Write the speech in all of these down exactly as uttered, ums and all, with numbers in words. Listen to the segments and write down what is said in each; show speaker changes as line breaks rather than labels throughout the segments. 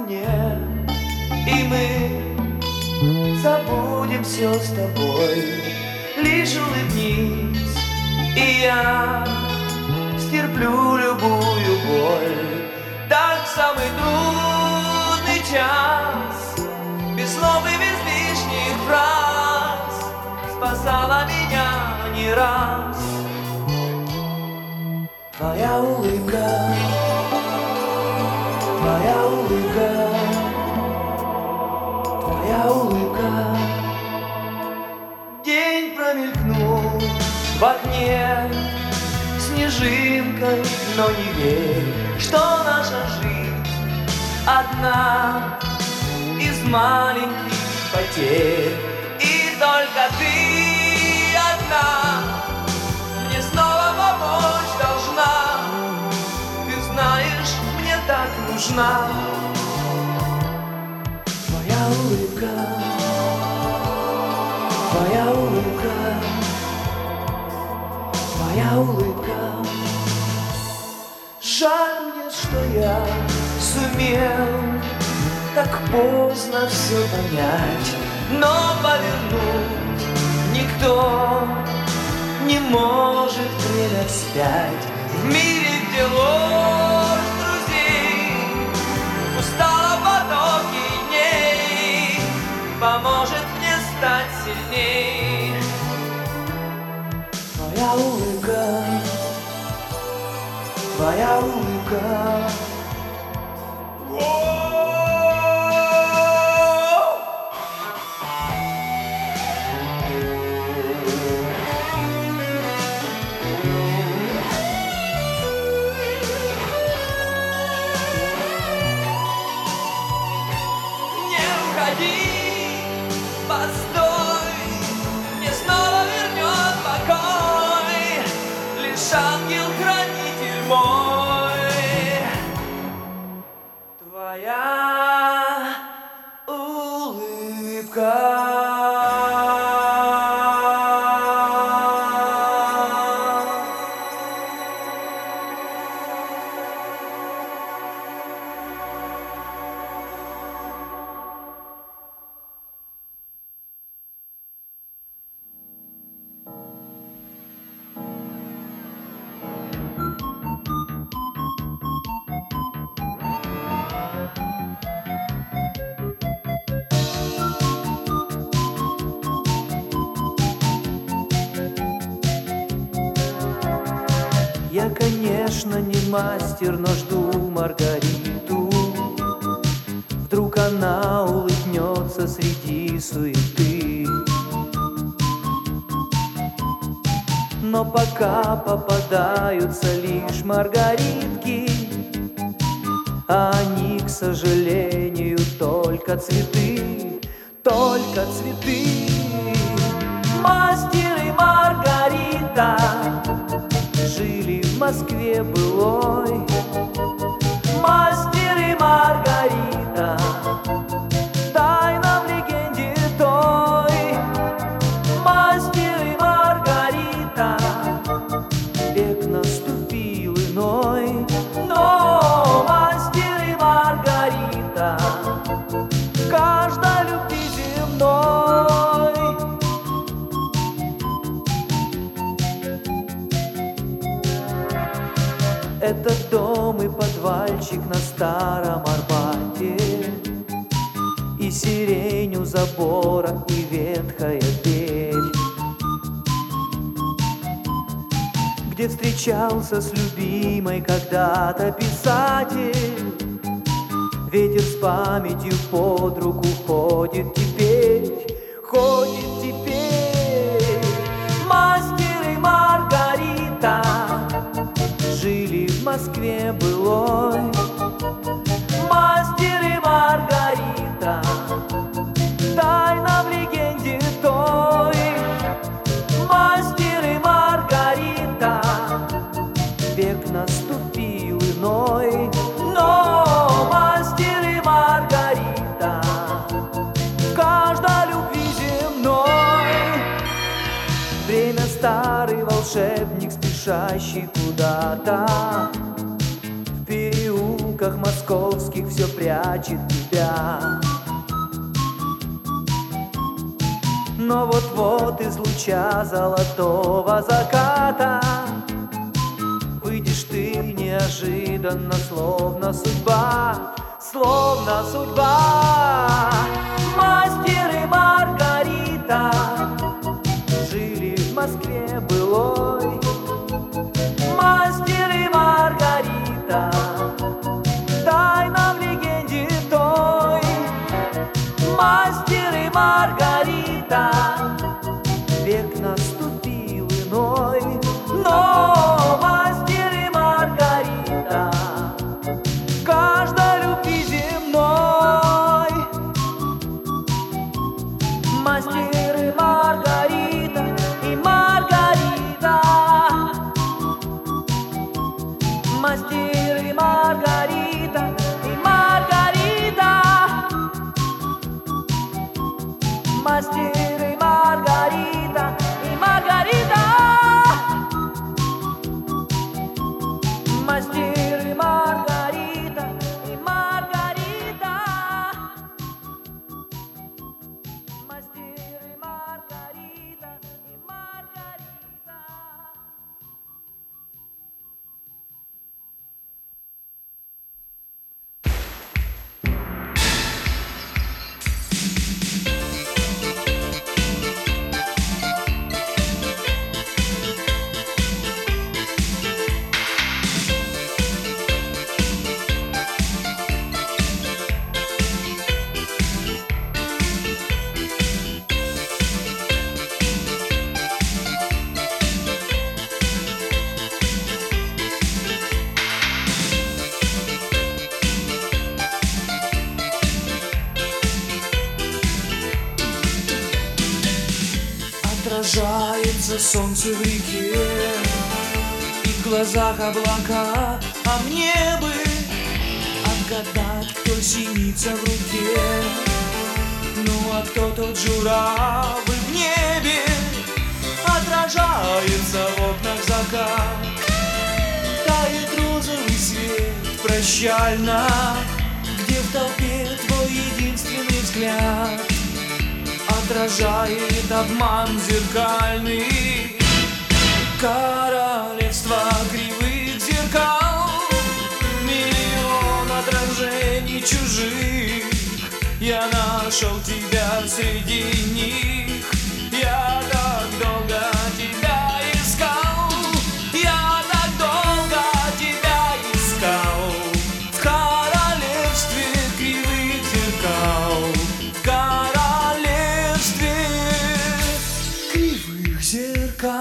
мне, и мы забудем все с тобой. Лишь улыбнись, и я стерплю любую боль. Так в самый трудный час, без слов и без лишних фраз, спасала меня не раз твоя улыбка, твоя улыбка, твоя улыбка. День промелькнул в окне снежинкой, но не верь, что наша жизнь одна из маленьких потерь. И только ты одна мне снова помочь должна. Ты знаешь, мне так нужна твоя улыбка, твоя улыбка, твоя улыбка. Жаль мне, что я сумел так поздно все понять, но повернуть никто не может время вспять. В мире, где ложь друзей, устала потоки дней, поможет мне стать сильней твоя улыбка, твоя улыбка. Постой, мне снова вернет покой лишь ангел-хранитель мой. Твоя улыбка. Я, конечно, не мастер, но жду Маргариту. Вдруг она улыбнется среди суеты. Но пока попадаются лишь маргаритки, а они, к сожалению, только цветы, только цветы. Мастер и Маргарита жили в Москве былой. Мастер и Маргарита, тайна в легенде той. Мастер и Маргарита, век наступил иной. Но мастер и Маргарита в каждой любви земной. Это дом и подвальчик на Старом Арбате, и сирень у забора, и ветхая дверь, где встречался с любимой когда-то писатель. Ветер с памятью под руку ходит теперь, ходит теперь. Мастер и Маргарита жили в Москве былой. Мастер и Маргарита, тайна в легенде той. Мастер и Маргарита, век наступил иной. Но мастер и Маргарита в каждой любви земной. Время старый волшебник, спешащий куда-то в переулок переулках московских все прячет тебя. Но вот-вот из луча золотого заката выйдешь ты неожиданно, словно судьба, словно судьба. Мастер и Маргарита жили в Москве былой. Мастер и Маргарита, тайна в легенде той. Мастер и Маргарита, век наступил иной. Но мастер и Маргарита в каждой любви земной. Мастер и Маргарита, и Маргарита. Мастер и Маргарита, и Маргарита. Мастер и Маргарита, и Маргарита. Мастер и Маргарита, и Маргарита. Мастер и Маргарита, и Маргарита.
Отражается солнце в реке, и в глазах облака, а мне бы отгадать, кто синица в руке. Ну а кто тот журавль в небе? Отражается в окнах закат, тает розовый свет прощально, где в толпе твой единственный взгляд отражает обман зеркальный. Королевство кривых зеркал, миллион отражений чужих. Я нашел тебя среди них. Я так долго тебя искал. Я так долго тебя искал. В королевстве кривых зеркал. В королевстве кривых зеркал.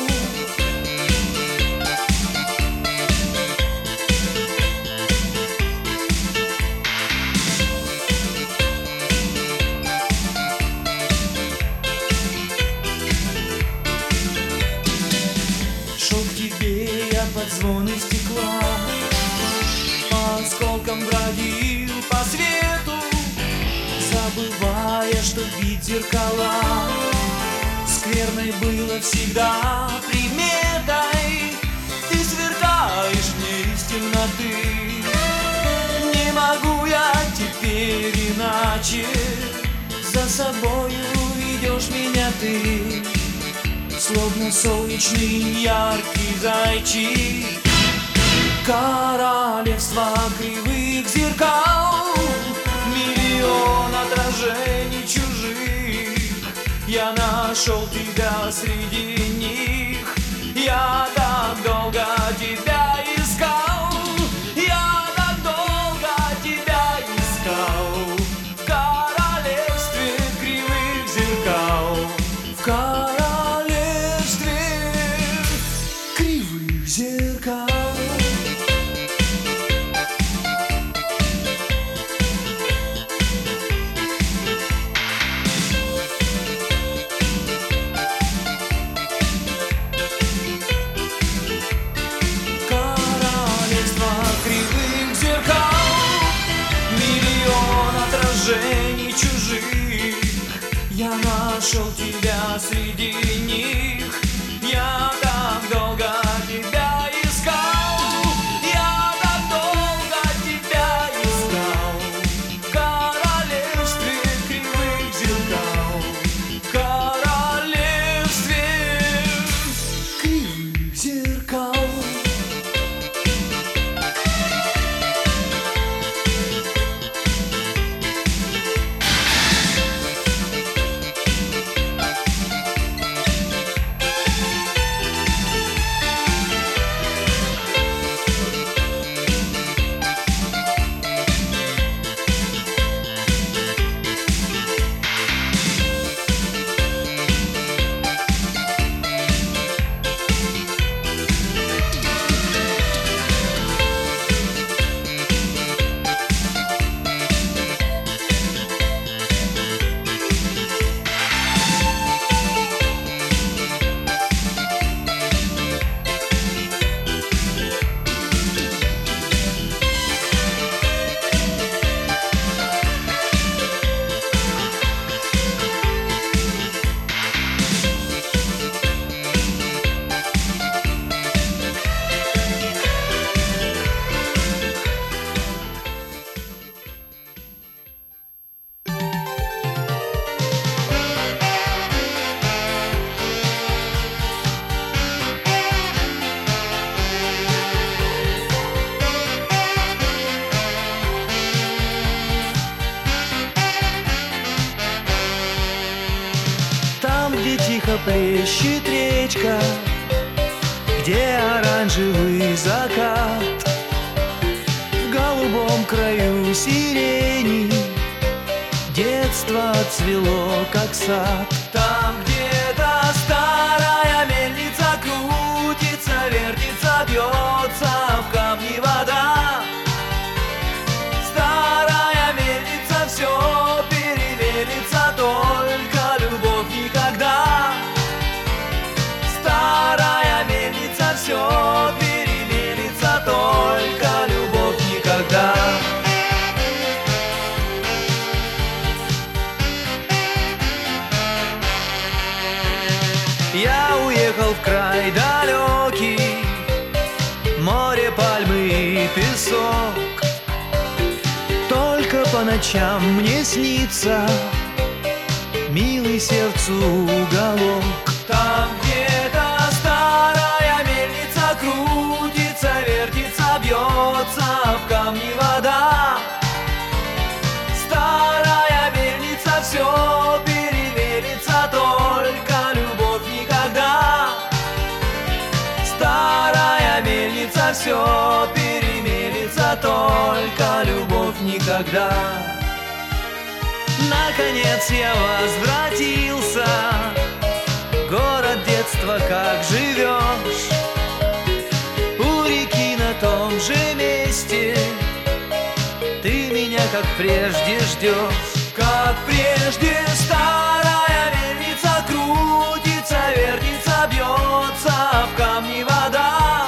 Под звоны стекла, по осколкам бродил по свету, забывая, что бить зеркала скверной было всегда приметой. Ты сверкаешь мне из темноты, не могу я теперь иначе. За собою ведешь меня ты, словно солнечный яркий зайчик. Королевство кривых зеркал, миллион отражений чужих. Я нашел тебя среди них. Я так долго тебя искал. Я так долго тебя искал. В королевстве кривых зеркал. В королевстве кривых зеркал. Королевство кривых зеркал, миллион отражений чужих. Я нашел тебя среди них. Я так долго тебя искал. Я так долго тебя Тихо плещет речка, где оранжевый закат. В голубом краю сирени детство цвело, как сад. Там где-то старая мельница крутится, вертится, бьется в камни вода. Старая мельница все перемелится, только любовь никогда. Старая мельница все перемелится, только любовь никогда. Я уехал в край далекий, море, пальмы и песок. Только по ночам мне снится милый сердцу уголок. Там где-то старая мельница крутится, вертится, бьется в камни вода. Старая мельница все перемелится, только любовь никогда. Старая мельница все перемелится, только любовь никогда. Наконец я возвратился, город детства, как живешь. У реки на том же месте ты меня, как прежде, ждешь. Как прежде старая мельница крутится, вертится, бьется в камни вода.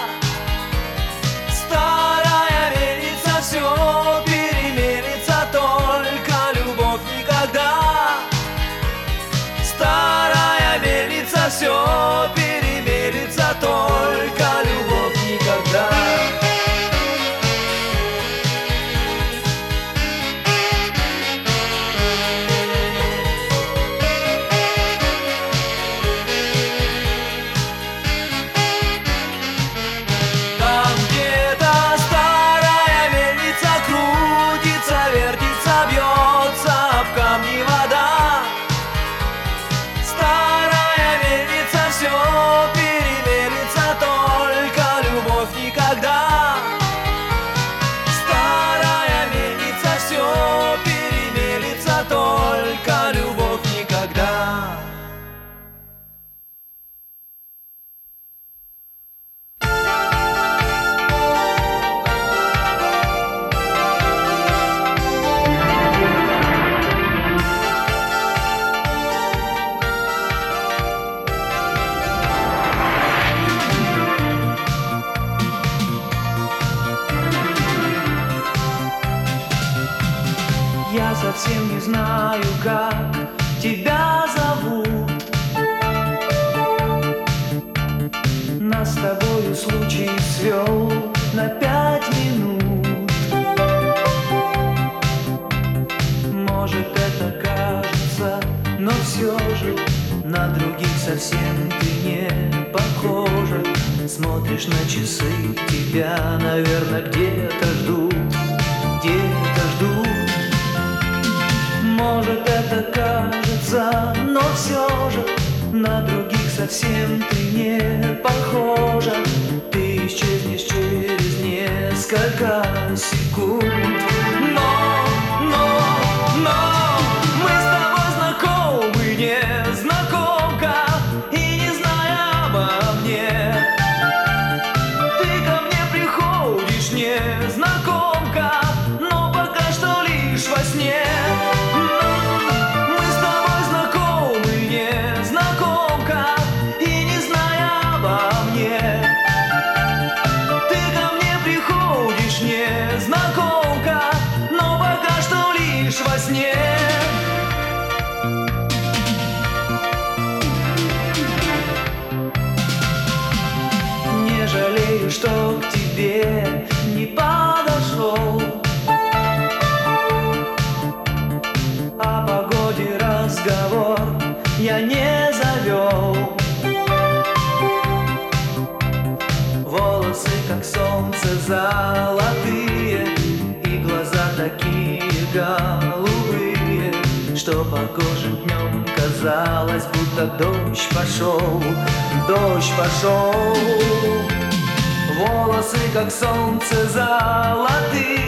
Старая мельница все перемелится, только любовь никогда. Старая мельница все перемелится, только любовь никогда. Я совсем не знаю, как тебя зовут. Нас с тобою случай свел на пять минут. Может, это кажется, но все же на других совсем ты не похожа. Смотришь на часы, тебя, наверное, где-то ждут, где-то ждут. Может, это кажется, но все же на других совсем ты не похожа. Ты исчезнешь через несколько секунд. Но, но, но мы с тобой знакомы, незнакомка, и не зная обо мне. Ты ко мне приходишь, незнакомка, но пока что лишь во сне. Во сне. Не жалею, что к тебе не подошел. О погоде разговор я не завел. Волосы, как солнце, золотые, и глаза такие голубые.
что погожим днем казалось, будто дождь пошел, дождь пошел. Волосы, как солнце, золотые,